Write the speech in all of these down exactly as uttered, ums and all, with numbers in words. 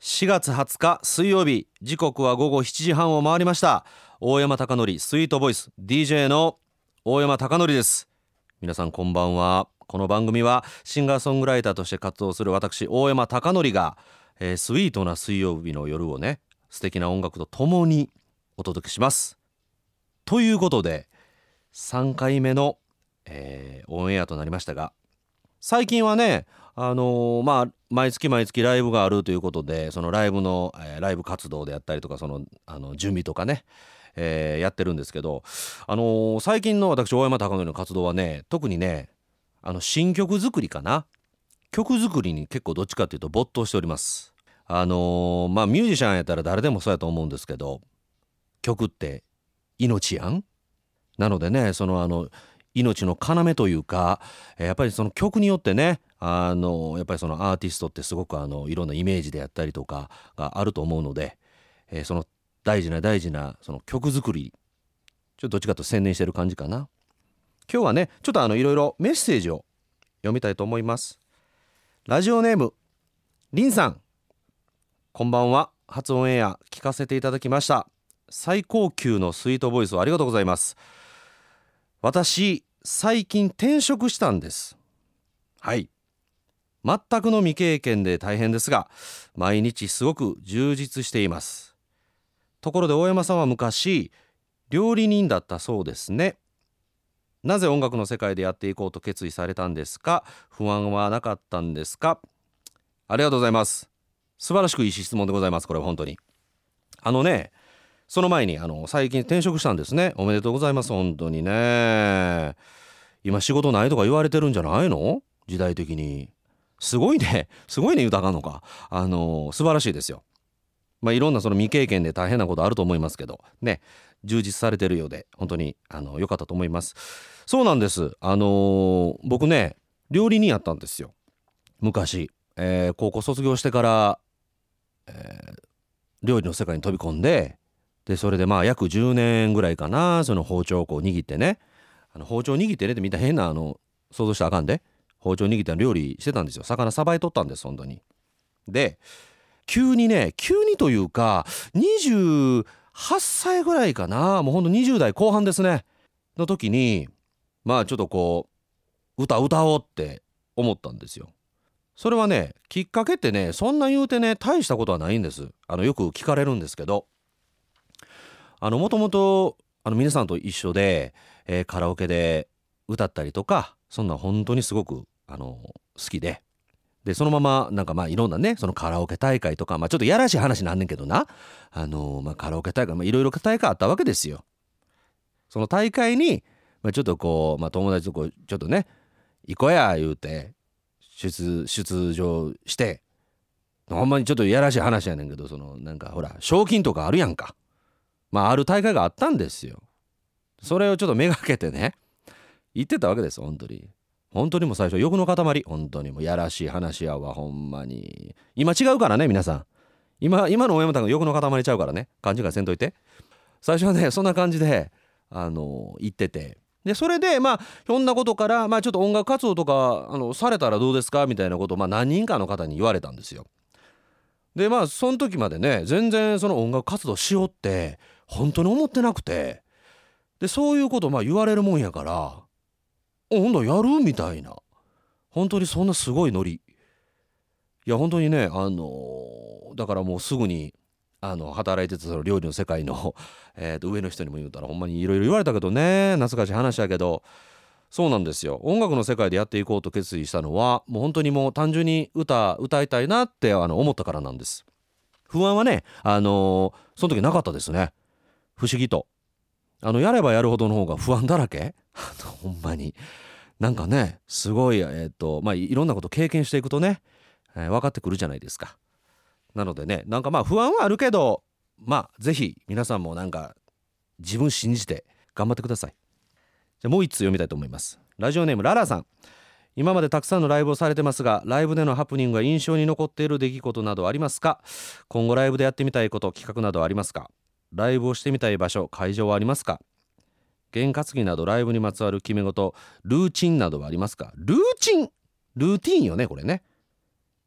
しがつはつか水曜日、時刻は午後しちじはんを回りました。大山貴則スイートボイス ディージェー の大山貴則です。皆さんこんばんは。この番組はシンガーソングライターとして活動する私大山貴則が、えー、スイートな水曜日の夜をね、素敵な音楽とともにお届けします。ということでさんかいめの、えー、オンエアとなりましたが、最近はね、あのー、まあ毎月毎月ライブがあるということで、そのライブの、えー、ライブ活動であったりとか、そのあの準備とかね、えー、やってるんですけど、あのー、最近の私大山貴則の活動はね、特にね、あの新曲作りかな、曲作りに結構どっちかっていうと没頭しております。あのー、まあミュージシャンやったら誰でもそうやと思うんですけど、曲って命やん。なのでね、そのあの命の要というか、やっぱりその曲によってね、あのやっぱりそのアーティストってすごくあのいろんなイメージであったりとかがあると思うので、えー、その大事な大事なその曲作り、ちょっとどっちかと専念してる感じかな。今日はね、ちょっとあのいろいろメッセージを読みたいと思います。ラジオネームりんさん、こんばんは。初オンエア聞かせていただきました。最高級のスイートボイスをありがとうございます。私最近転職したんです。はい、全くの未経験で大変ですが、毎日すごく充実しています。ところで大山さんは昔料理人だったそうですね。なぜ音楽の世界でやっていこうと決意されたんですか？不安はなかったんですか？ありがとうございます。素晴らしくいい質問でございます。これは本当にあのね、その前にあの最近転職したんですね。おめでとうございます。本当にね、今仕事ないとか言われてるんじゃないの？時代的にすごいね、すごいね、豊かのか、あの素晴らしいですよ。まあいろんなその未経験で大変なことあると思いますけどね、充実されてるようで本当にあの良かったと思います。そうなんです。あのー、僕ね、料理人やったんですよ昔、えー、高校卒業してから、えー、料理の世界に飛び込んで、でそれでまあ約じゅうねんぐらいかな、その包丁をこう握ってね、あの包丁握ってねってみんな変なあの想像したらあかんで、包丁握って料理してたんですよ。魚さばいとったんです本当に。で急にね、急にというかにじゅうはっさいぐらいかな、もうほんとにじゅう代後半ですねの時に、まあちょっとこう歌歌おうって思ったんですよ。それはね、きっかけってね、そんな言うてね大したことはないんです。あのよく聞かれるんですけど、あのもともとあの皆さんと一緒で、えーカラオケで歌ったりとか、そんな本当にすごくあの好きで、でそのままなんかまあいろんなね、そのカラオケ大会とか、まあちょっとやらしい話なんねんけどな、あのまあカラオケ大会、まあいろいろ大会あったわけですよ。その大会に、まあ、ちょっとこう、まあ、友達とこうちょっとね行こうや言うて出出場して、ほんまにちょっとやらしい話やねんけど、そのなんかほら賞金とかあるやんか。まあある大会があったんですよ。それをちょっとめがけてね行ってたわけです。本当に本当にもう最初欲の塊、本当にもうやらしい話やわ、ほんまに。今違うからね皆さん、今今の大山さんが欲の塊ちゃうからね、勘違いせんといて。最初はねそんな感じであの行ってて、でそれでまあひょんなことから、まあちょっと音楽活動とかあのされたらどうですかみたいなことを、まあ何人かの方に言われたんですよ。でまあその時までね全然その音楽活動しようって本当に思ってなくて、でそういうことまあ言われるもんやから、おほんとやるみたいな、本当にそんなすごいノリ。いや本当にね、あのーだからもうすぐにあの働いてたその料理の世界のえと上の人にも言うたら、ほんまにいろいろ言われたけどね、懐かしい話やけど、そうなんですよ。音楽の世界でやっていこうと決意したのはもう本当にもう単純に歌歌いたいなってあの思ったからなんです。不安はね、あのーその時なかったですね。不思議とあのやればやるほどの方が不安だらけあのほんまになんかね、すごいえっとまあいろんなこと経験していくとね、えー分かってくるじゃないですか。なのでね、なんかまあ不安はあるけど、まあぜひ皆さんもなんか自分信じて頑張ってください。じゃあもう一通読みたいと思います。ラジオネームララさん、今までたくさんのライブをされてますが、ライブでのハプニングが印象に残っている出来事などありますか？今後ライブでやってみたいこと、企画などありますか？ライブをしてみたい場所、会場はありますか？験担ぎなどライブにまつわる決め事、ルーチンなどはありますか？ルーチンルーティンよねこれね。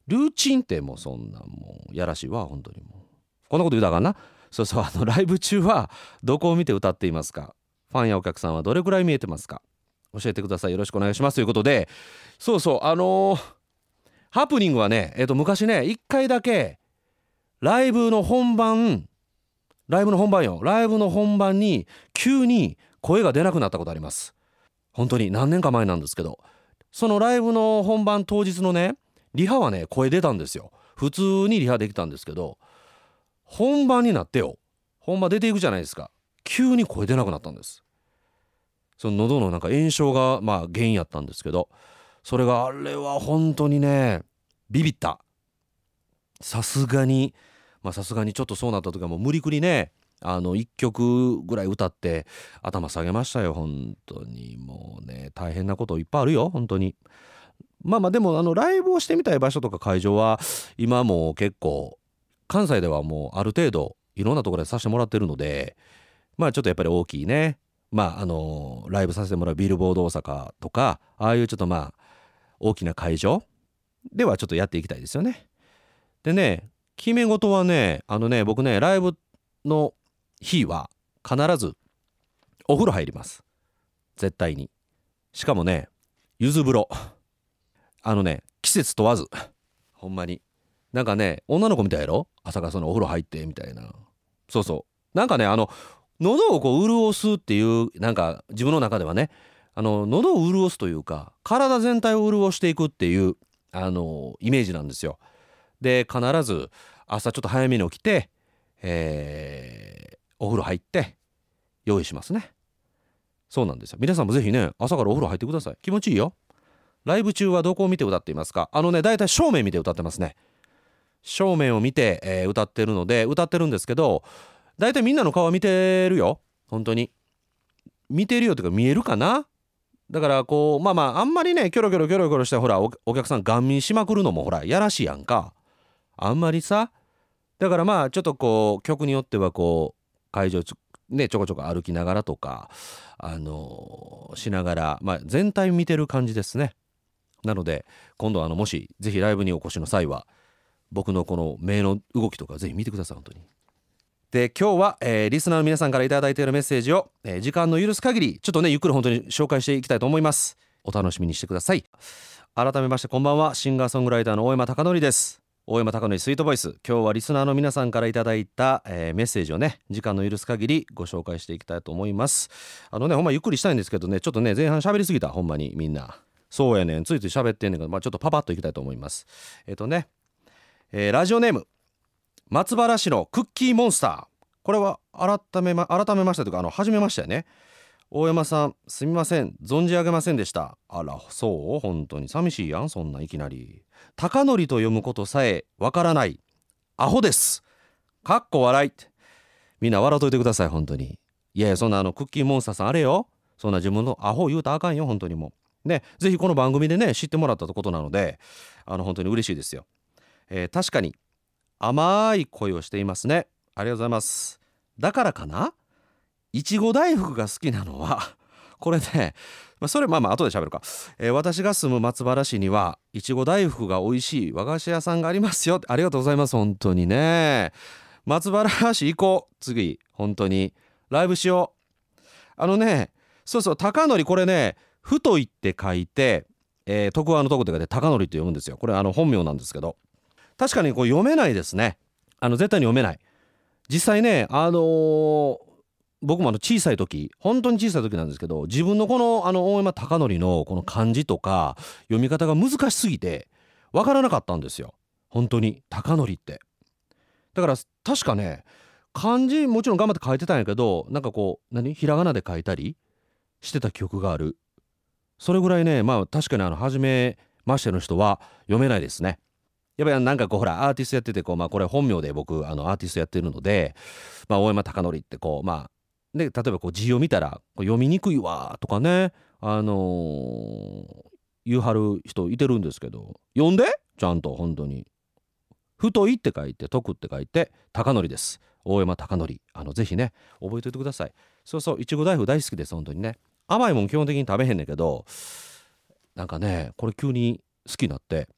ルーチンってもうそんなもうやらしいわ本当に。もうこんなこと言うたらあかんな。そうそう、あのライブ中はどこを見て歌っていますか、ファンやお客さんはどれくらい見えてますか、教えてください。よろしくお願いしますということで、そうそう、あのー、ハプニングはね、えっと昔ねいっかいだけライブの本番ライブの本番よライブの本番に急に声が出なくなったことあります。本当に何年か前なんですけど、そのライブの本番当日のねリハはね声出たんですよ。普通にリハできたんですけど、本番になってよ、本番出ていくじゃないですか、急に声出なくなったんです。その喉のなんか炎症がまあ原因やったんですけど、それがあれは本当にねビビった。さすがにまあさすがにちょっとそうなった時はもう無理くりねあのいっきょくぐらい歌って頭下げましたよ。本当にもうね大変なこといっぱいあるよ本当に。まあまあでもあのライブをしてみたい場所とか会場は今もう結構関西ではもうある程度いろんなところでさせてもらってるので、まあちょっとやっぱり大きいね、まああのライブさせてもらうビルボード大阪とかああいうちょっとまあ大きな会場ではちょっとやっていきたいですよね。でね決め事はねあのね僕ねライブの日は必ずお風呂入ります。絶対に。しかもね柚子風呂、あのね季節問わずほんまになんかね女の子みたいやろ、朝からそのお風呂入ってみたいな。そうそうなんかねあの喉をこう潤すっていうなんか自分の中ではねあの喉を潤すというか体全体を潤していくっていうあのイメージなんですよ。で必ず朝ちょっと早めに起きて、えー、お風呂入って用意しますね。そうなんですよ。皆さんもぜひね朝からお風呂入ってください。気持ちいいよ。ライブ中はどこを見て歌っていますか。あのねだいたい正面見て歌ってますね。正面を見て、えー、歌ってるので歌ってるんですけど、だいたいみんなの顔は見てるよ本当に。見てるよというか見えるかな。だからこうまあまああんまりねキョロキョロキョロキョロしてほら お, お客さんガン見しまくるのもほらやらしいやんか。あんまりさ、だからまあちょっとこう曲によってはこう会場ちょ,、ね、ちょこちょこ歩きながらとかあのー、しながら、まあ、全体見てる感じですね。なので今度あのもしぜひライブにお越しの際は僕のこの目の動きとかぜひ見てください本当に。で今日は、えー、リスナーの皆さんからいただいているメッセージを、えー、時間の許す限りちょっとねゆっくり本当に紹介していきたいと思います。お楽しみにしてください。改めましてこんばんは、シンガーソングライターの大山貴則です。大山貴則スイートボイス、今日はリスナーの皆さんからいただいた、えー、メッセージをね時間の許す限りご紹介していきたいと思います。あのねほんまゆっくりしたいんですけどねちょっとね前半喋りすぎたほんまにみんな。そうやねんついつい喋ってんねんけど、まあ、ちょっとパパッといきたいと思います。えっ、ー、とね、えー、ラジオネーム松原市のクッキーモンスター、これは改めま改めましたというかあの初めましたよね。大山さんすみません存じ上げませんでした。あらそう本当に寂しいやんそんないきなり。貴則と読むことさえわからないアホですかっこ笑い。みんな笑っといてください本当に。いやいやそんなあのクッキーモンスターさんあれよ、そんな自分のアホ言うたらあかんよ本当に。もうねぜひこの番組でね知ってもらったことなのであの本当に嬉しいですよ。えー、確かに甘い声をしていますね。ありがとうございます。だからかないちご大福が好きなのはこれね、まあ、それまあまあ後で喋るか、えー、私が住む松原市にはいちご大福が美味しい和菓子屋さんがありますよ。ありがとうございます本当にね。松原市行こう次本当にライブしよう。あのねそうそう貴則これね太いって書いて、えー、徳川の徳って書いて貴則って読むんですよ。これあの本名なんですけど確かにこう読めないですね。あの絶対に読めない。実際ねあのー僕もあの小さい時本当に小さい時なんですけど自分のこのあの大山貴則のこの漢字とか読み方が難しすぎて分からなかったんですよ本当に貴則って。だから確かね漢字もちろん頑張って書いてたんやけどなんかこう何ひらがなで書いたりしてた記憶がある。それぐらいねまあ確かにあの初めましての人は読めないですね。やっぱりなんかこうほらアーティストやっててこうまあこれ本名で僕あのアーティストやってるのでまあ大山貴則ってこうまあで例えばこう字を見たらこう読みにくいわとかねあのー、言うはる人いてるんですけど読んでちゃんと本当に太いって書いて徳って書いて貴則です。大山貴則あのぜひね覚えておいてください。そうそういちご大福大好きです本当にね。甘いもん基本的に食べへんねんけどなんかねこれ急に好きになって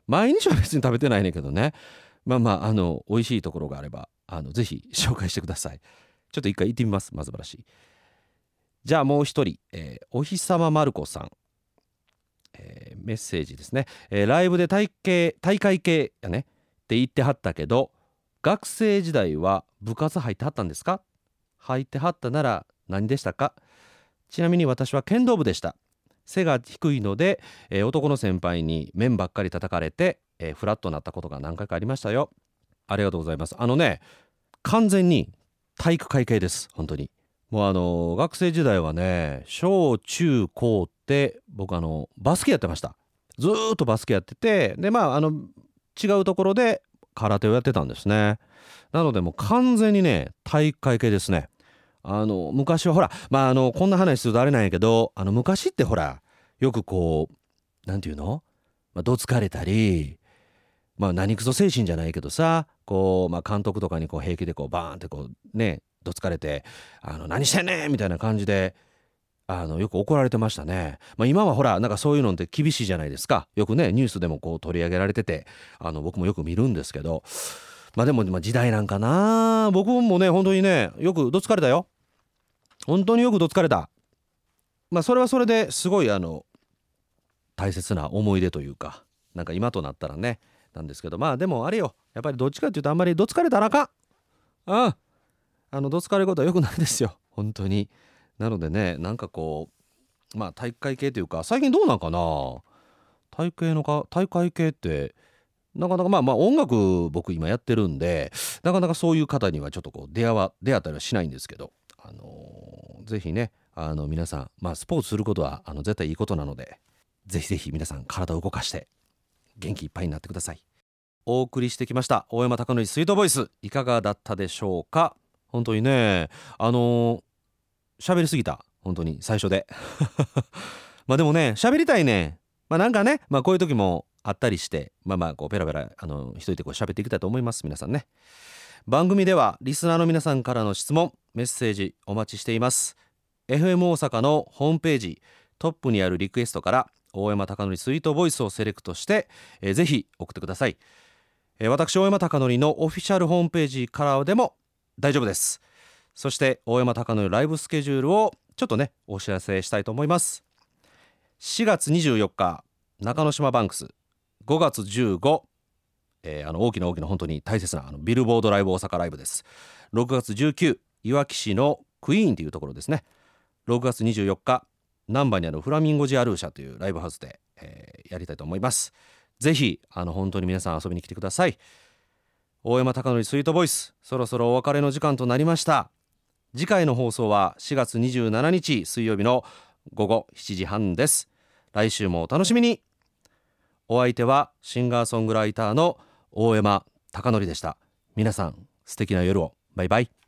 毎日は別に食べてないねんけどね。まあまああの美味しいところがあればあのぜひ紹介してください。ちょっと一回行ってみます。松原市。じゃあもう一人、えーお日様まる子さん、えーメッセージですね、えーライブで体系大会系やねって言ってはったけど、学生時代は部活入ってはったんですか？入ってはったなら何でしたか？ちなみに私は剣道部でした。背が低いので、えー男の先輩に面ばっかり叩かれて、えーフラッとなったことが何回かありましたよ。ありがとうございます。あのね、完全に体育会系です。本当にもうあの学生時代はね、小中高って僕あのバスケやってました。ずーっとバスケやってて、でまああの違うところで空手をやってたんですね。なのでもう完全にね体育会系ですね。あの昔はほら、まああのこんな話するとあれなんやけど、あの昔ってほらよくこうなんていうの、まあ、どつかれたり、まあ何クソ精神じゃないけどさ、こう、まあ、監督とかにこう平気でこうバーンってこうねどつかれて、あの何してんねんみたいな感じであのよく怒られてましたね。まあ、今はほらなんかそういうのって厳しいじゃないですか。よくねニュースでもこう取り上げられてて、あの僕もよく見るんですけど、まあでもまあ時代なんかな。僕もね本当にねよくどつかれたよ。本当によくどつかれた。まあそれはそれですごいあの大切な思い出というか、なんか今となったらねなんですけど、まあでもあれよ、やっぱりどっちかっていうとあんまりどつかれたらあかん。ああのどつかれることはよくないですよ本当に。なのでね、なんかこうまあ体育会系というか、最近どうなんかな、体育系のか体育会系ってなかなかまあまあ音楽僕今やってるんで、なかなかそういう方にはちょっとこう出会わ出会ったりはしないんですけど、あのーぜひねあの皆さん、まあスポーツすることはあの絶対いいことなので、ぜひぜひ皆さん体を動かして元気いっぱいになってください。お送りしてきました大山貴則スイートボイス、いかがだったでしょうか。本当にねあのー喋りすぎた本当に最初でまあでもね喋りたいね。まあなんかね、まあこういう時もあったりして、まあまあこうペラペラあの一人でこう喋っていきたいと思います。皆さんね、番組ではリスナーの皆さんからの質問メッセージお待ちしています。 エフエム 大阪のホームページトップにあるリクエストから大山貴則スイートボイスをセレクトして、えーぜひ送ってください。えー私大山貴則のオフィシャルホームページからでも大丈夫です。そして大山貴則ライブスケジュールをちょっとねお知らせしたいと思います。しがつにじゅうよっか中之島バンクス、ごがつじゅうご、えーあの大きな大きな本当に大切なあのビルボードライブ大阪ライブです。ろくがつじゅうくいわき市のクイーンというところですね。ろくがつにじゅうよっか難波にあるフラミンゴジアルーシャというライブハウスで、えーやりたいと思います。ぜひあの本当に皆さん遊びに来てください。大山貴則スイートボイス、そろそろお別れの時間となりました。次回の放送はしがつにじゅうしちにち水曜日のごごしちじはんです。来週もお楽しみに。お相手はシンガーソングライターの大山貴則でした。皆さん素敵な夜を。バイバイ。